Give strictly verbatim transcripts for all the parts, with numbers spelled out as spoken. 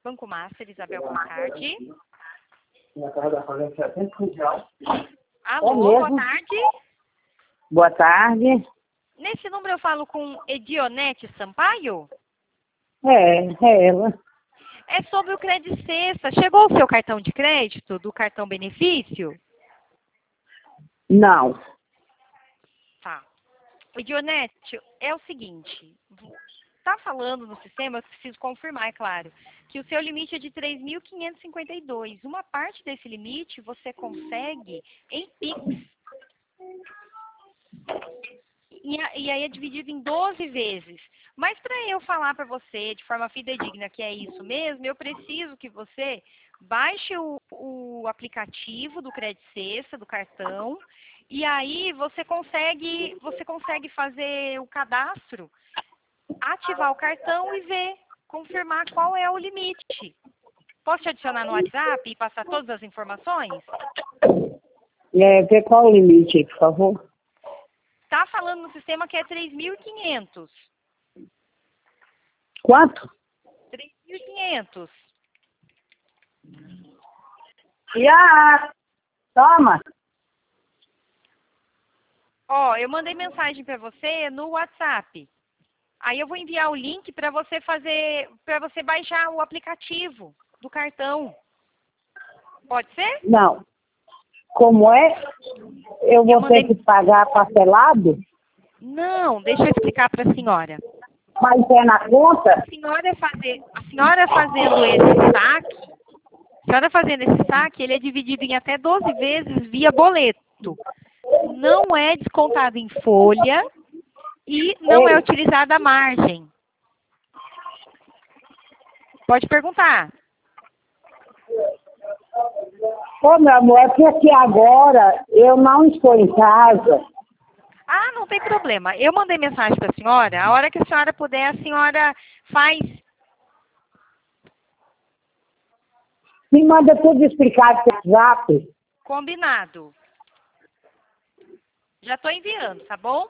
Banco Master, Isabel, boa tarde. Alô, É boa mesmo? tarde. Boa tarde. Nesse número eu falo com Edionete Sampaio? É, é ela. É sobre o Crédito Sexta. Chegou o seu cartão de crédito do cartão benefício? Não. Tá. Edionete, é o seguinte, tá falando no sistema, eu preciso confirmar, é claro, que o seu limite é de três mil quinhentos e cinquenta e dois. Uma parte desse limite você consegue em Pix. E, a- e aí é dividido em doze vezes. Mas para eu falar para você de forma fidedigna que é isso mesmo, eu preciso que você baixe o, o aplicativo do Crédito Sexta, do cartão, e aí você consegue, você consegue fazer o cadastro, ativar o cartão e ver, confirmar qual é o limite. Posso te adicionar no WhatsApp e passar todas as informações? É, vê qual o limite aí, por favor. Tá falando no sistema que é três mil e quinhentos. Quanto? três mil e quinhentos. Já. Toma. Ó, eu mandei mensagem para você no WhatsApp. Aí eu vou enviar o link para você fazer, para você baixar o aplicativo do cartão. Pode ser? Não. Como é? Eu vou Eu mandei- ter que pagar parcelado? Não, deixa eu explicar para a senhora. Mas é na conta? A senhora fazer, a senhora fazendo esse saque, a senhora fazendo esse saque, ele é dividido em até doze vezes via boleto. Não é descontado em folha e não é Ei. utilizada a margem. Pode perguntar. Ô, meu amor, é porque agora eu não estou em casa. Ah, não tem problema. Eu mandei mensagem para a senhora. A hora que a senhora puder, a senhora faz. Me manda tudo explicado no WhatsApp. Combinado. Já estou enviando, tá bom?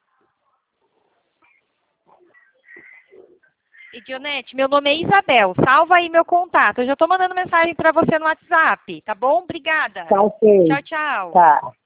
E, Dionete, meu nome é Isabel. Salva aí meu contato. Eu já estou mandando mensagem para você no WhatsApp, tá bom? Obrigada. Tá ok. Tchau, tchau. Tá.